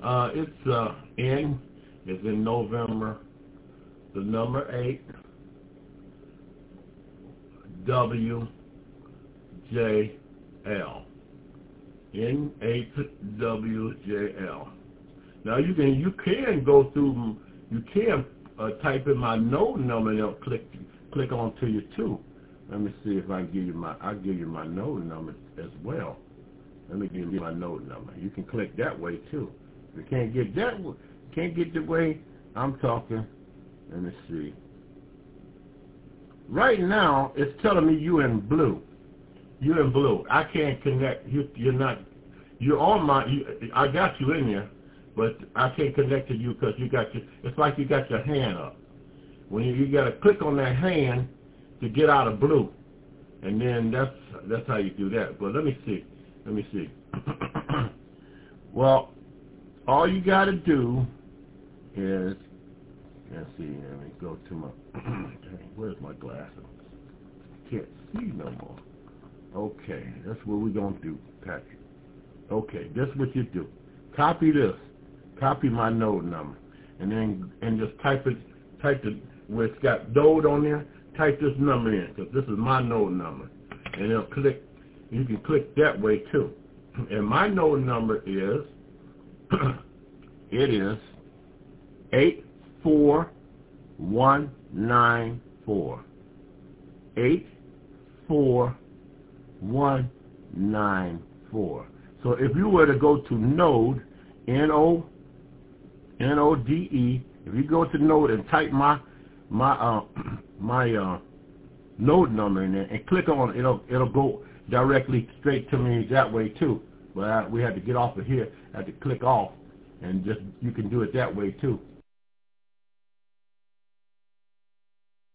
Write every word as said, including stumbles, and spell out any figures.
Uh, it's uh, N is in November, the number eight, W, J, L. N eight W J L. Now you can you can go through you can uh, type in my node number and it'll click click on to you too. Let me see if I can give you my I'll give you my node number as well. Let me give you my node number. You can click that way too. If you can't get that can't get the way I'm talking. Let me see. Right now it's telling me you in blue. You're in blue. I can't connect. You, you're not. You're on my. You, I got you in there, but I can't connect to you because you got your. It's like you got your hand up. When you, you got to click on that hand to get out of blue, and then that's that's how you do that. But let me see. Let me see. Well, all you got to do is. Let's see. Let me go to my. Where's my glasses? Can't see no more. Okay, that's what we're going to do, Patrick. Okay, that's what you do. Copy this. Copy my node number. And then and just type it, type it where it's got node on there, type this number in, because this is my node number. And it'll click, you can click that way too. And my node number is, it is eight four one nine four. eight four one nine four. So if you were to go to node, N O N O D E, if you go to node and type my my uh my uh node number in there and click on it, it'll it'll go directly straight to me that way too. But I, we had to get off of here, I had to click off, and just you can do it that way too.